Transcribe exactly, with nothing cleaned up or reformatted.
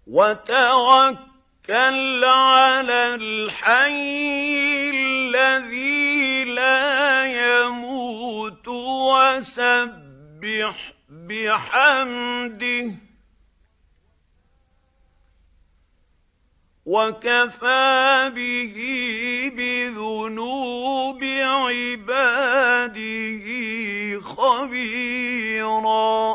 وتوكل على الحي الذي لا يموت وسبح بحمده وكفى به بذنوب عباده خبيرا.